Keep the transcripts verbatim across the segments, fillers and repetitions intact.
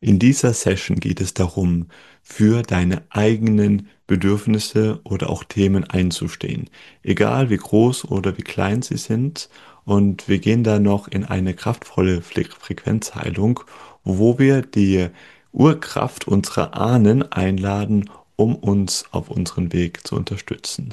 In dieser Session geht es darum, für deine eigenen Bedürfnisse oder auch Themen einzustehen, egal wie groß oder wie klein sie sind. Und wir gehen da noch in eine kraftvolle Fre- Frequenzheilung, wo wir die Urkraft unserer Ahnen einladen, um uns auf unseren Weg zu unterstützen.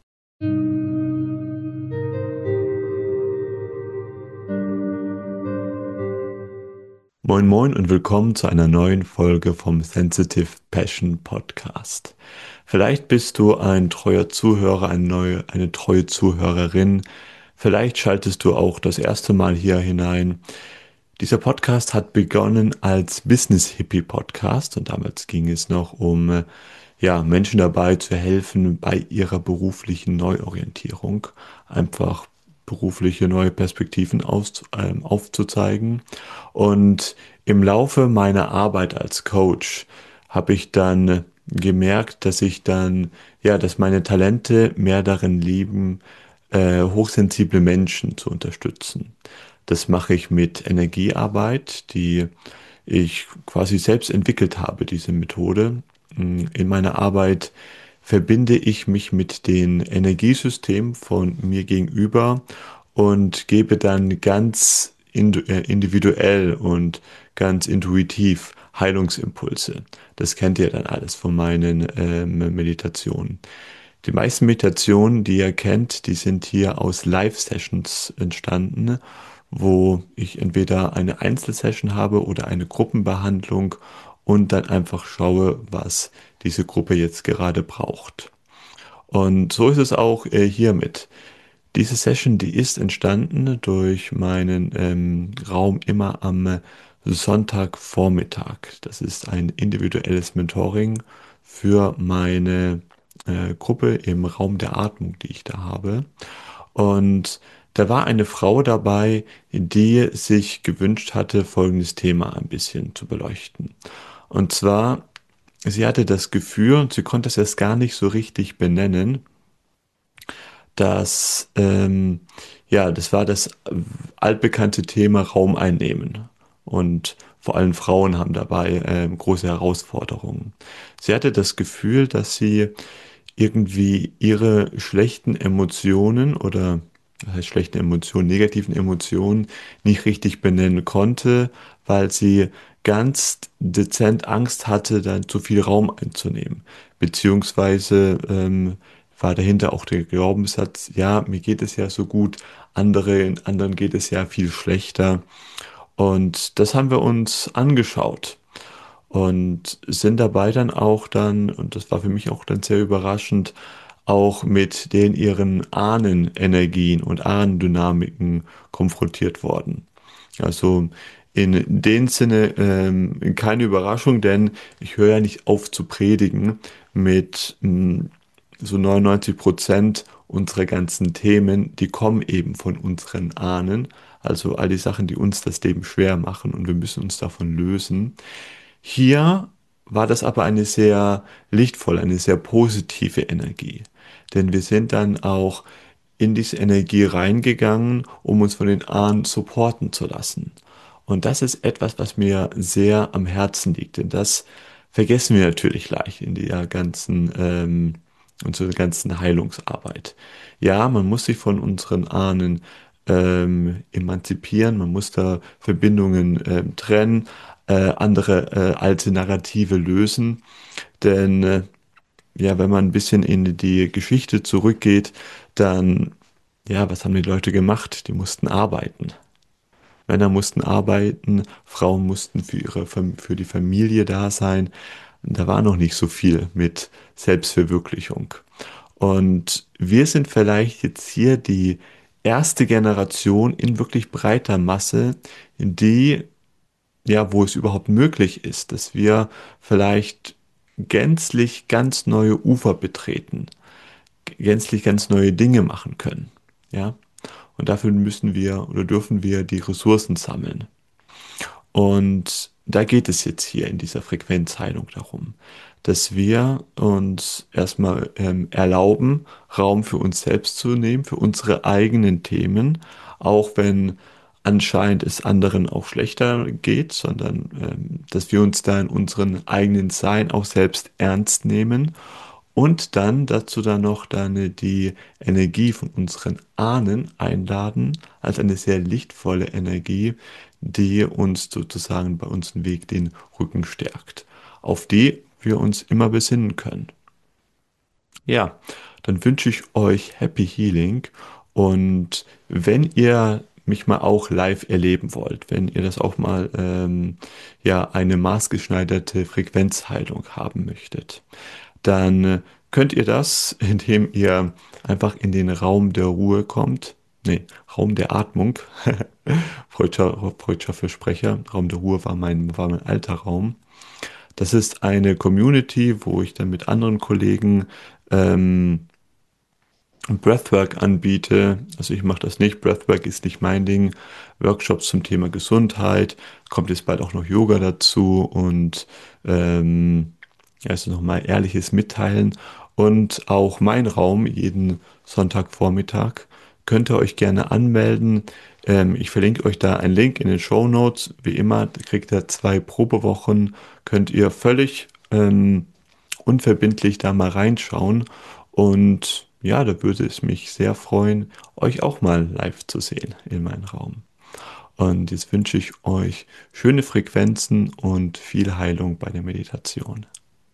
Moin Moin und willkommen zu einer neuen Folge vom Sensitive Passion Podcast. Vielleicht bist du ein treuer Zuhörer, eine neue, eine treue Zuhörerin. Vielleicht schaltest du auch das erste Mal hier hinein. Dieser Podcast hat begonnen als Business Hippie Podcast und damals ging es noch um äh, ja, Menschen dabei zu helfen bei ihrer beruflichen Neuorientierung, einfach berufliche neue Perspektiven aus, ähm, aufzuzeigen. Und im Laufe meiner Arbeit als Coach habe ich dann gemerkt, dass ich dann, ja, dass meine Talente mehr darin liegen, äh, hochsensible Menschen zu unterstützen. Das mache ich mit Energiearbeit, die ich quasi selbst entwickelt habe, diese Methode. In meiner Arbeit verbinde ich mich mit den Energiesystemen von mir gegenüber und gebe dann ganz indu- äh, individuell und ganz intuitiv Heilungsimpulse. Das kennt ihr dann alles von meinen ähm, Meditationen. Die meisten Meditationen, die ihr kennt, die sind hier aus Live-Sessions entstanden, wo ich entweder eine Einzelsession habe oder eine Gruppenbehandlung und dann einfach schaue, was diese Gruppe jetzt gerade braucht. Und so ist es auch äh, hiermit. Diese Session, die ist entstanden durch meinen ähm, Raum immer am äh, Sonntagvormittag. Das ist ein individuelles Mentoring für meine äh, Gruppe im Raum der Atmung, die ich da habe. Und da war eine Frau dabei, die sich gewünscht hatte, folgendes Thema ein bisschen zu beleuchten. Und zwar, sie hatte das Gefühl, und sie konnte es erst gar nicht so richtig benennen, dass, ähm, ja, das war das altbekannte Thema Raum einnehmen. Und vor allem Frauen haben dabei ähm, große Herausforderungen. Sie hatte das Gefühl, dass sie irgendwie ihre schlechten Emotionen oder das heißt schlechten Emotionen, negativen Emotionen nicht richtig benennen konnte, weil sie ganz dezent Angst hatte, dann zu viel Raum einzunehmen. Beziehungsweise ähm, war dahinter auch der Glaubenssatz, ja, mir geht es ja so gut, andere, anderen geht es ja viel schlechter. Und das haben wir uns angeschaut und sind dabei dann auch dann, und das war für mich auch dann sehr überraschend, auch mit den ihren Ahnenenergien und Ahnendynamiken konfrontiert worden. Also in dem Sinne ähm, keine Überraschung, denn ich höre ja nicht auf zu predigen mit mh, so neunundneunzig Prozent unserer ganzen Themen, die kommen eben von unseren Ahnen. Also all die Sachen, die uns das Leben schwer machen und wir müssen uns davon lösen. Hier war das aber eine sehr lichtvolle, eine sehr positive Energie. Denn wir sind dann auch in diese Energie reingegangen, um uns von den Ahnen supporten zu lassen. Und das ist etwas, was mir sehr am Herzen liegt. Denn das vergessen wir natürlich leicht in der ganzen, ähm, unserer ganzen Heilungsarbeit. Ja, man muss sich von unseren Ahnen ähm, emanzipieren, man muss da Verbindungen ähm, trennen, äh, andere äh, alte Narrative lösen. Denn äh, ja, wenn man ein bisschen in die Geschichte zurückgeht, dann, ja, was haben die Leute gemacht? Die mussten arbeiten. Männer mussten arbeiten, Frauen mussten für ihre, Fam- für die Familie da sein. Da war noch nicht so viel mit Selbstverwirklichung. Und wir sind vielleicht jetzt hier die erste Generation in wirklich breiter Masse, in die, ja, wo es überhaupt möglich ist, dass wir vielleicht gänzlich ganz neue Ufer betreten, gänzlich ganz neue Dinge machen können. Ja, und dafür müssen wir oder dürfen wir die Ressourcen sammeln. Und da geht es jetzt hier in dieser Frequenzheilung darum, dass wir uns erstmal ähm, erlauben, Raum für uns selbst zu nehmen, für unsere eigenen Themen, auch wenn anscheinend es anderen auch schlechter geht, sondern ähm, dass wir uns da in unseren eigenen Sein auch selbst ernst nehmen und dann dazu dann noch dann die Energie von unseren Ahnen einladen, als eine sehr lichtvolle Energie, die uns sozusagen bei unserem Weg den Rücken stärkt, auf die wir uns immer besinnen können. Ja, dann wünsche ich euch Happy Healing und wenn ihr mich mal auch live erleben wollt, wenn ihr das auch mal ähm, ja eine maßgeschneiderte Frequenzheilung haben möchtet, dann äh, könnt ihr das, indem ihr einfach in den Raum der Ruhe kommt. Nee, Raum der Atmung. Freudscher, Freudscher Versprecher. Raum der Ruhe war mein, war mein alter Raum. Das ist eine Community, wo ich dann mit anderen Kollegen ähm, Breathwork anbiete. Also ich mache das nicht. Breathwork ist nicht mein Ding. Workshops zum Thema Gesundheit. Kommt jetzt bald auch noch Yoga dazu und ähm, ja, also nochmal ehrliches Mitteilen. Und auch mein Raum jeden Sonntagvormittag könnt ihr euch gerne anmelden. Ähm, ich verlinke euch da einen Link in den Show Notes. Wie immer, da kriegt ihr zwei Probewochen. Könnt ihr völlig ähm, unverbindlich da mal reinschauen. Und ja, da würde es mich sehr freuen, euch auch mal live zu sehen in meinem Raum. Und jetzt wünsche ich euch schöne Frequenzen und viel Heilung bei der Meditation.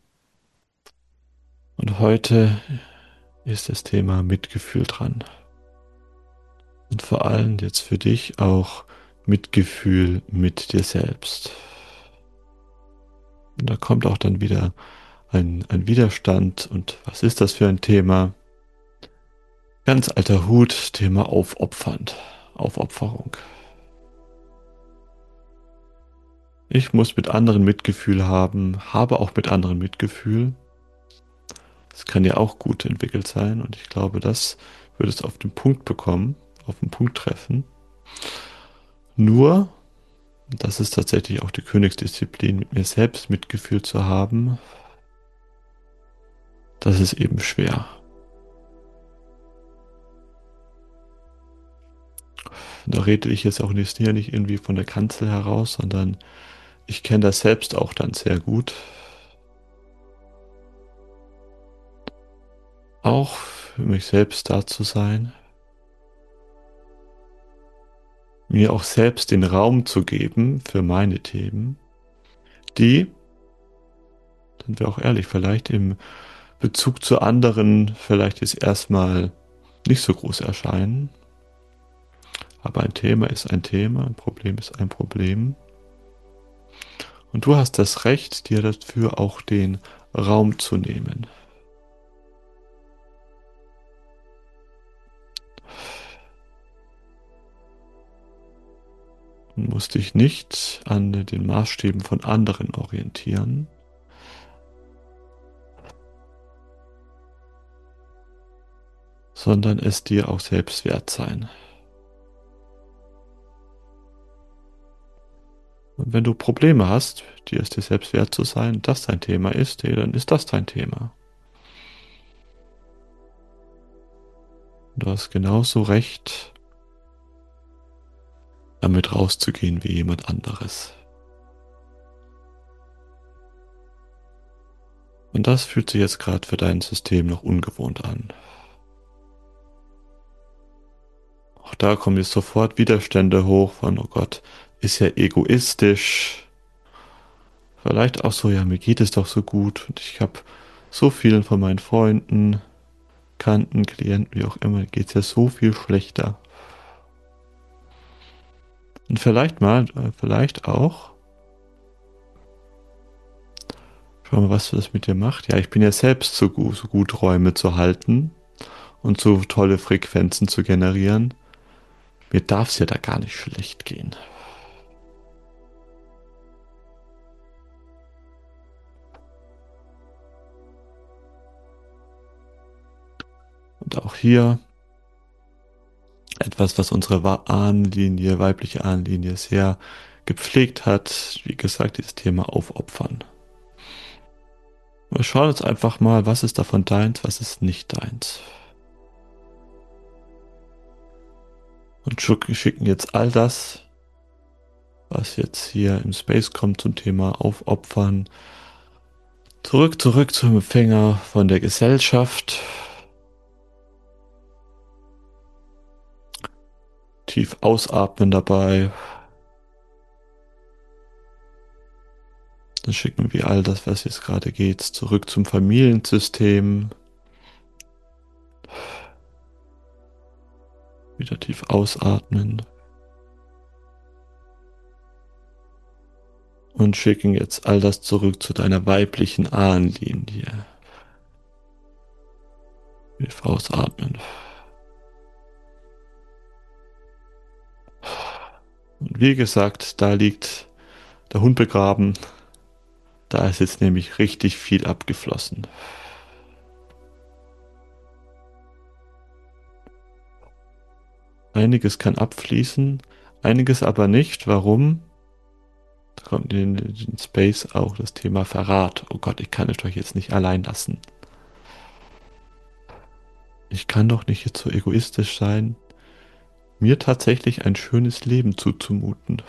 Und heute ist das Thema Mitgefühl dran. Und vor allem jetzt für dich auch Mitgefühl mit dir selbst. Und da kommt auch dann wieder ein, ein Widerstand. Und was ist das für ein Thema? Ganz alter Hut, Thema aufopfernd, Aufopferung. Ich muss mit anderen Mitgefühl haben, habe auch mit anderen Mitgefühl. Das kann ja auch gut entwickelt sein und ich glaube, das wird es auf den Punkt bekommen, auf den Punkt treffen. Nur, das ist tatsächlich auch die Königsdisziplin, mit mir selbst Mitgefühl zu haben, das ist eben schwer. Da rede ich jetzt auch nicht, hier nicht irgendwie von der Kanzel heraus, sondern ich kenne das selbst auch dann sehr gut. Auch für mich selbst da zu sein. Mir auch selbst den Raum zu geben für meine Themen, die, sind wir auch ehrlich, vielleicht im Bezug zu anderen vielleicht jetzt erstmal nicht so groß erscheinen. Aber ein Thema ist ein Thema, ein Problem ist ein Problem. Und du hast das Recht, dir dafür auch den Raum zu nehmen. Du musst dich nicht an den Maßstäben von anderen orientieren. Sondern es dir auch selbst wert sein. Und wenn du Probleme hast, dir es dir selbst wert zu sein, dass dein Thema ist, hey, dann ist das dein Thema. Du hast genauso recht, damit rauszugehen wie jemand anderes. Und das fühlt sich jetzt gerade für dein System noch ungewohnt an. Auch da kommen jetzt sofort Widerstände hoch von, oh Gott, ist ja egoistisch. Vielleicht auch so, ja, mir geht es doch so gut und ich habe so vielen von meinen Freunden, Kanten, Klienten, wie auch immer, geht es ja so viel schlechter. Und vielleicht mal, vielleicht auch, schau mal, was das mit dir macht. Ja, ich bin ja selbst so gut, so gut Räume zu halten und so tolle Frequenzen zu generieren. Mir darf es ja da gar nicht schlecht gehen. Und auch hier etwas, was unsere Ahnenlinie, weibliche Ahnenlinie sehr gepflegt hat. Wie gesagt, dieses Thema Aufopfern. Wir schauen uns einfach mal, was ist davon deins, was ist nicht deins. und schicken jetzt all das, was jetzt hier im Space kommt zum Thema Aufopfern, zurück, zurück zum Empfänger von der Gesellschaft. Tief ausatmen dabei. Dann schicken wir all das, was jetzt gerade geht, zurück zum Familiensystem. Wieder tief ausatmen. Und schicken jetzt all das zurück zu deiner weiblichen Ahnenlinie. Tief ausatmen. Und wie gesagt, da liegt der Hund begraben. Da ist jetzt nämlich richtig viel abgeflossen. Einiges kann abfließen, einiges aber nicht. Warum? Da kommt in den Space auch das Thema Verrat. Oh Gott, ich kann es euch jetzt nicht allein lassen. Ich kann doch nicht jetzt so egoistisch sein, mir tatsächlich ein schönes Leben zuzumuten.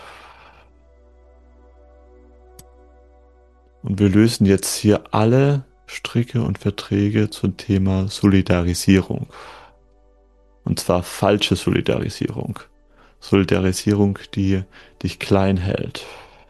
Und wir lösen jetzt hier alle Stricke und Verträge zum Thema Solidarisierung. Und zwar falsche Solidarisierung. Solidarisierung, die dich klein hält.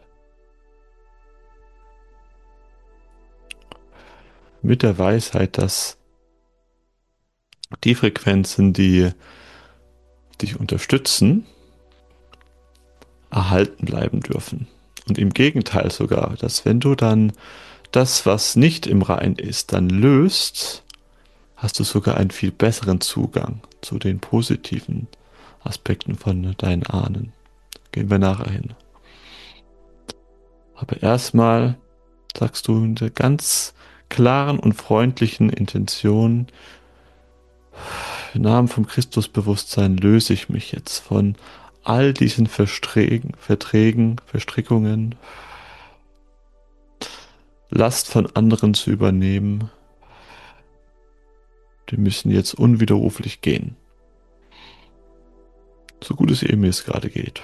Mit der Weisheit, dass die Frequenzen, die dich unterstützen, erhalten bleiben dürfen. Und im Gegenteil sogar, dass wenn du dann das, was nicht im Rein ist, dann löst, hast du sogar einen viel besseren Zugang zu den positiven Aspekten von deinen Ahnen. Gehen wir nachher hin. Aber erstmal sagst du in der ganz klaren und freundlichen Intention, im Namen vom Christusbewusstsein löse ich mich jetzt von all diesen Verträgen, Verträgen, Verstrickungen, Last von anderen zu übernehmen. Die müssen jetzt unwiderruflich gehen. So gut es eben jetzt gerade geht.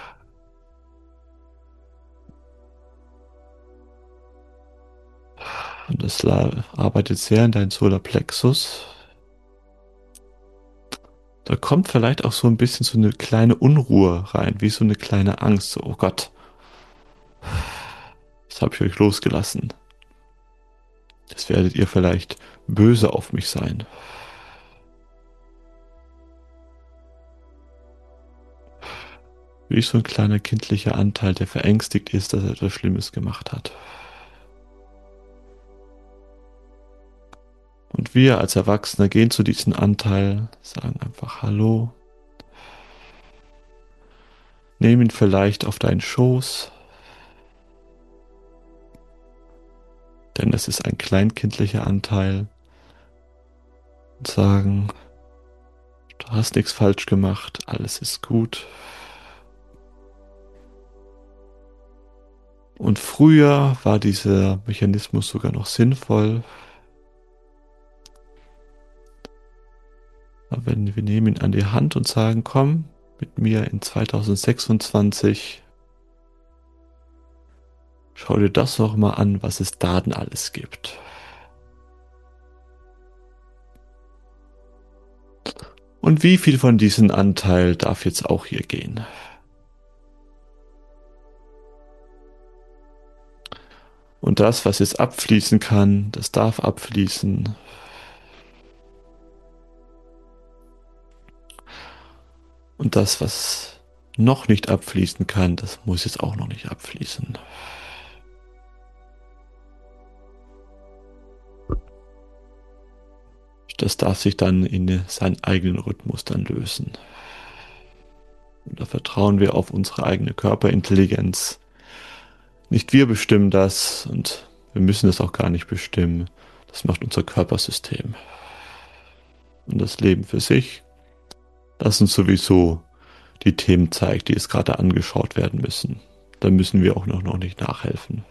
Und das arbeitet sehr in deinen Solarplexus. Da kommt vielleicht auch so ein bisschen so eine kleine Unruhe rein, wie so eine kleine Angst. So, oh Gott, das habe ich euch losgelassen. Jetzt werdet ihr vielleicht böse auf mich sein. Wie so ein kleiner kindlicher Anteil, der verängstigt ist, dass er etwas Schlimmes gemacht hat. Und wir als Erwachsene gehen zu diesem Anteil, sagen einfach Hallo, nehmen ihn vielleicht auf deinen Schoß, denn es ist ein kleinkindlicher Anteil, und sagen, du hast nichts falsch gemacht, alles ist gut. Und früher war dieser Mechanismus sogar noch sinnvoll. Aber wenn wir nehmen ihn an die Hand und sagen, komm mit mir in zweitausendsechsundzwanzig, schau dir das doch mal an, was es da denn alles gibt. Und wie viel von diesem Anteil darf jetzt auch hier gehen? Und das, was jetzt abfließen kann, das darf abfließen. Und das, was noch nicht abfließen kann, das muss jetzt auch noch nicht abfließen. Das darf sich dann in seinen eigenen Rhythmus dann lösen. Und da vertrauen wir auf unsere eigene Körperintelligenz. Nicht wir bestimmen das und wir müssen es auch gar nicht bestimmen. Das macht unser Körpersystem. Und das Leben für sich, das sind sowieso die Themen zeigt, die es gerade angeschaut werden müssen. Da müssen wir auch noch, noch nicht nachhelfen.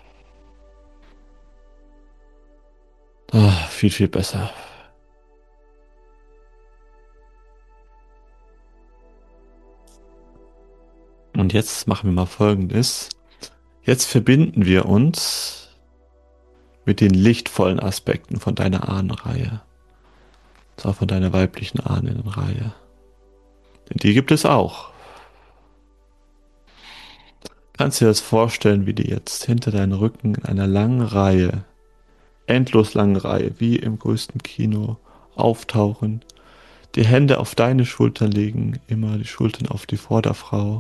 Ah, viel, viel besser. Und jetzt machen wir mal Folgendes. Jetzt verbinden wir uns mit den lichtvollen Aspekten von deiner Ahnenreihe. Zwar von deiner weiblichen Ahnenreihe. Denn die gibt es auch. Kannst du dir das vorstellen, wie die jetzt hinter deinem Rücken in einer langen Reihe, endlos langen Reihe, wie im größten Kino, auftauchen, die Hände auf deine Schultern legen, immer die Schultern auf die Vorderfrau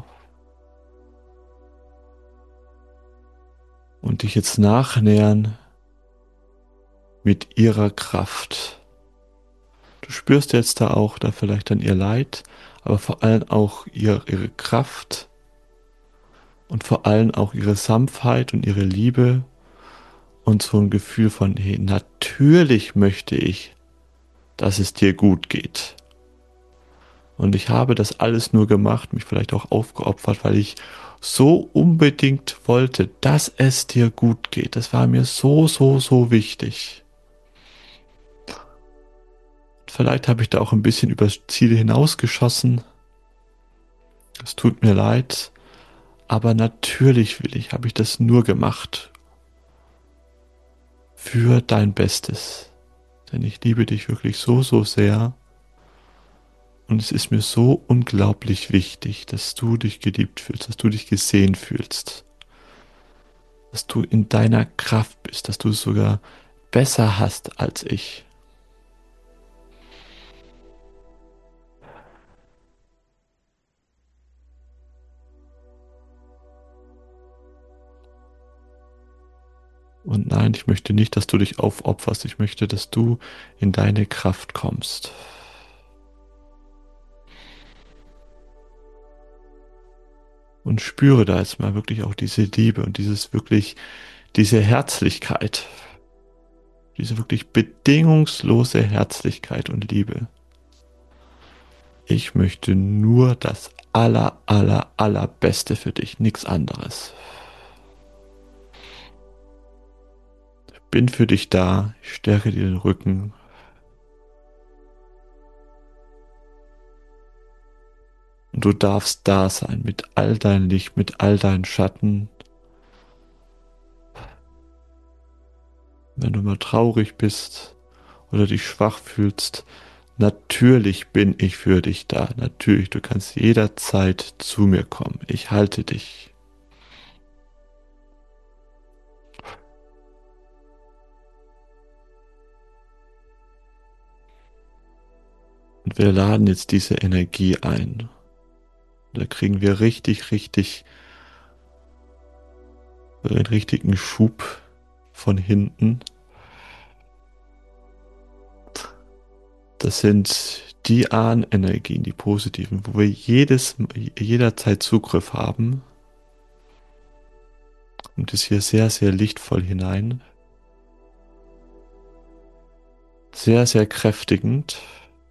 und dich jetzt nachnähern mit ihrer Kraft. Du spürst jetzt da auch da vielleicht dann ihr Leid, aber vor allem auch ihr, ihre Kraft und vor allem auch ihre Sanftheit und ihre Liebe und so ein Gefühl von, hey, natürlich möchte ich, dass es dir gut geht. Und ich habe das alles nur gemacht, mich vielleicht auch aufgeopfert, weil ich so unbedingt wollte, dass es dir gut geht. Das war mir so, so, so wichtig. Vielleicht habe ich da auch ein bisschen übers Ziel hinausgeschossen. Es tut mir leid. Aber natürlich will ich, habe ich das nur gemacht. Für dein Bestes. Denn ich liebe dich wirklich so, so sehr. Und es ist mir so unglaublich wichtig, dass du dich geliebt fühlst, dass du dich gesehen fühlst. Dass du in deiner Kraft bist, dass du es sogar besser hast als ich. Und nein, ich möchte nicht, dass du dich aufopferst. Ich möchte, dass du in deine Kraft kommst. Und spüre da jetzt mal wirklich auch diese Liebe und dieses wirklich, diese Herzlichkeit. Diese wirklich bedingungslose Herzlichkeit und Liebe. Ich möchte nur das aller, aller, allerbeste für dich, nichts anderes. Ich bin für dich da, ich stärke dir den Rücken. Und du darfst da sein mit all dein Licht, mit all deinen Schatten. Wenn du mal traurig bist oder dich schwach fühlst, natürlich bin ich für dich da. Natürlich, du kannst jederzeit zu mir kommen. Ich halte dich. Und wir laden jetzt diese Energie ein. Da kriegen wir richtig, richtig einen richtigen Schub von hinten. Das sind die Ahnenergien, die positiven, wo wir jedes, jederzeit Zugriff haben. Und ist hier sehr, sehr lichtvoll hinein. Sehr, sehr kräftigend.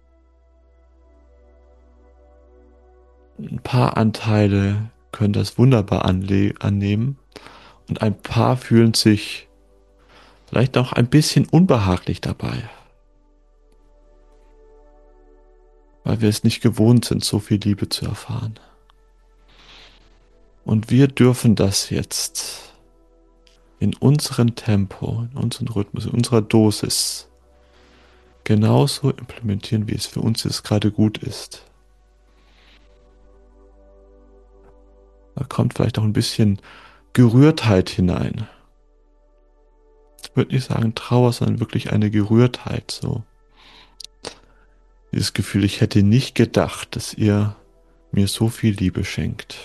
Ein paar Anteile können das wunderbar annehmen. Und ein paar fühlen sich vielleicht auch ein bisschen unbehaglich dabei. Weil wir es nicht gewohnt sind, so viel Liebe zu erfahren. Und wir dürfen das jetzt in unserem Tempo, in unserem Rhythmus, in unserer Dosis genauso implementieren, wie es für uns jetzt gerade gut ist. Da kommt vielleicht auch ein bisschen Gerührtheit hinein. Ich würde nicht sagen Trauer, sondern wirklich eine Gerührtheit, so. Dieses Gefühl, ich hätte nicht gedacht, dass ihr mir so viel Liebe schenkt.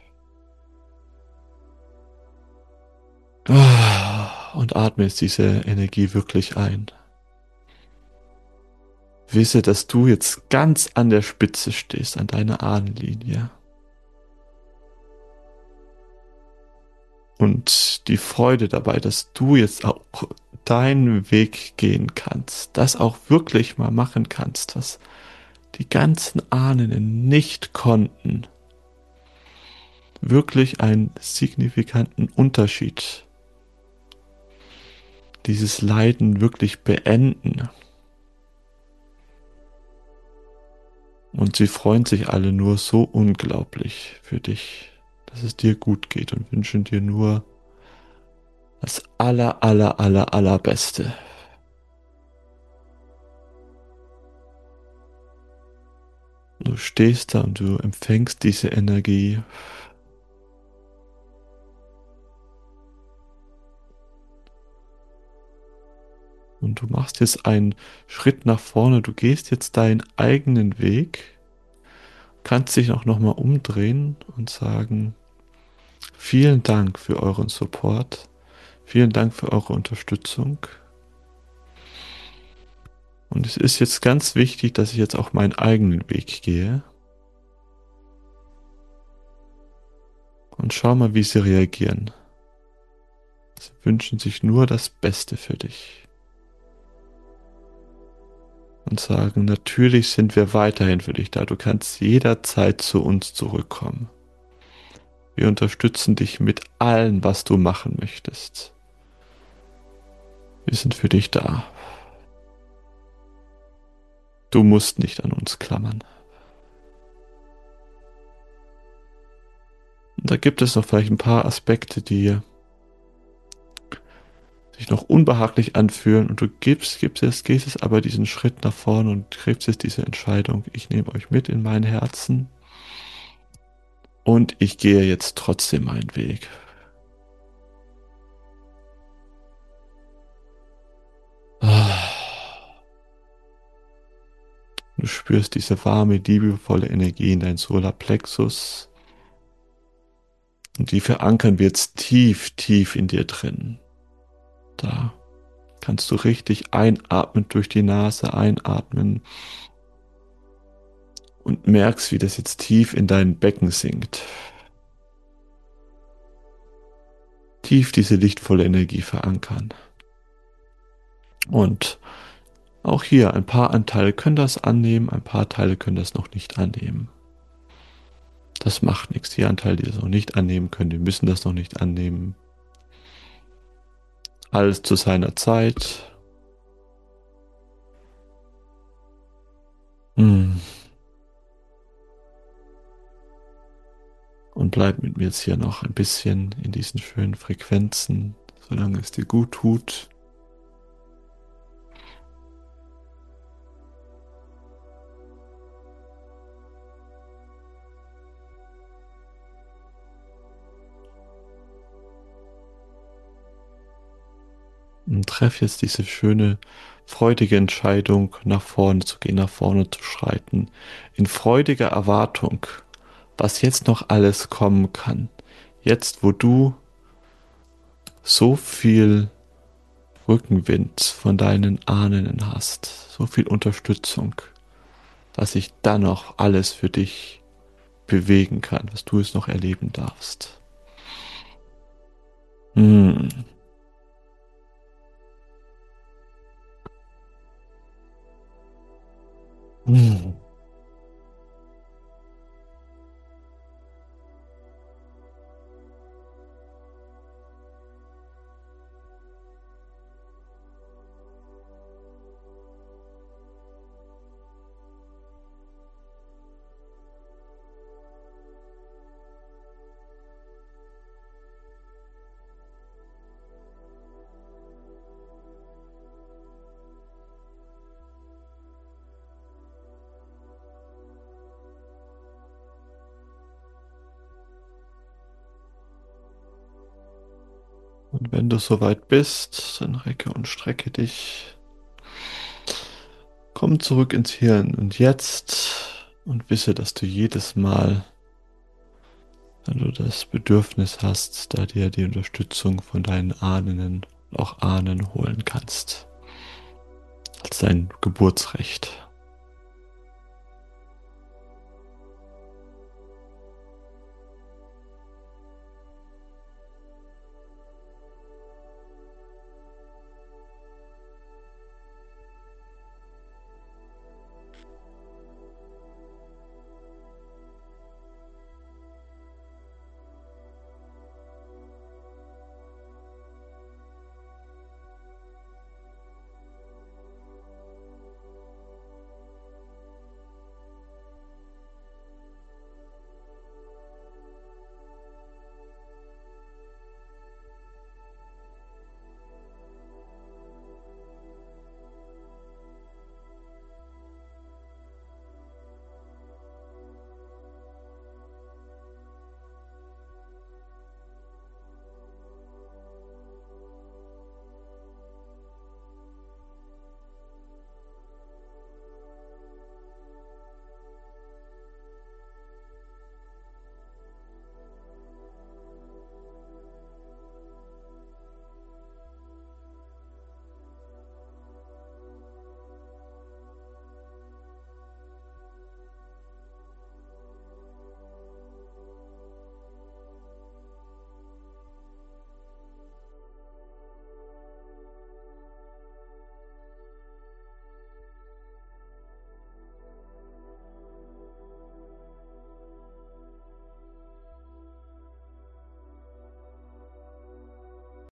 Und atme jetzt diese Energie wirklich ein. Wisse, dass du jetzt ganz an der Spitze stehst, an deiner Ahnenlinie. Und die Freude dabei, dass du jetzt auch deinen Weg gehen kannst, das auch wirklich mal machen kannst, was die ganzen Ahnen nicht konnten. Wirklich einen signifikanten Unterschied. Dieses Leiden wirklich beenden. Und sie freuen sich alle nur so unglaublich für dich, dass es dir gut geht und wünschen dir nur das aller, aller, aller, allerbeste. Du stehst da und du empfängst diese Energie. Und du machst jetzt einen Schritt nach vorne. Du gehst jetzt deinen eigenen Weg. Kannst dich auch nochmal umdrehen und sagen, vielen Dank für euren Support. Vielen Dank für eure Unterstützung. Und es ist jetzt ganz wichtig, dass ich jetzt auch meinen eigenen Weg gehe. Und schau mal, wie sie reagieren. Sie wünschen sich nur das Beste für dich. Und sagen, natürlich sind wir weiterhin für dich da. Du kannst jederzeit zu uns zurückkommen. Wir unterstützen dich mit allem, was du machen möchtest. Wir sind für dich da. Du musst nicht an uns klammern. Und da gibt es noch vielleicht ein paar Aspekte, die sich noch unbehaglich anfühlen und du gibst, gibst es, gehst es aber diesen Schritt nach vorne und triffst jetzt diese Entscheidung. Ich nehme euch mit in mein Herzen und ich gehe jetzt trotzdem meinen Weg. Du spürst diese warme, liebevolle Energie in dein Solarplexus und die verankern wir jetzt tief, tief in dir drin. Da kannst du richtig einatmen, durch die Nase einatmen und merkst, wie das jetzt tief in dein Becken sinkt. Tief diese lichtvolle Energie verankern. Und auch hier, ein paar Anteile können das annehmen, ein paar Teile können das noch nicht annehmen. Das macht nichts. Die Anteile, die das noch nicht annehmen können, die müssen das noch nicht annehmen. Alles zu seiner Zeit. Hm. Und bleib mit mir jetzt hier noch ein bisschen in diesen schönen Frequenzen, solange es dir gut tut. Und treff jetzt diese schöne, freudige Entscheidung, nach vorne zu gehen, nach vorne zu schreiten, in freudiger Erwartung, was jetzt noch alles kommen kann. Jetzt, wo du so viel Rückenwind von deinen Ahnen hast, so viel Unterstützung, was sich dann noch alles für dich bewegen kann, was du es noch erleben darfst. Hm. Hm. Und wenn du soweit bist, dann recke und strecke dich. Komm zurück ins Hirn und jetzt und wisse, dass du jedes Mal, wenn du das Bedürfnis hast, da dir die Unterstützung von deinen Ahnen und auch Ahnen holen kannst, als dein Geburtsrecht.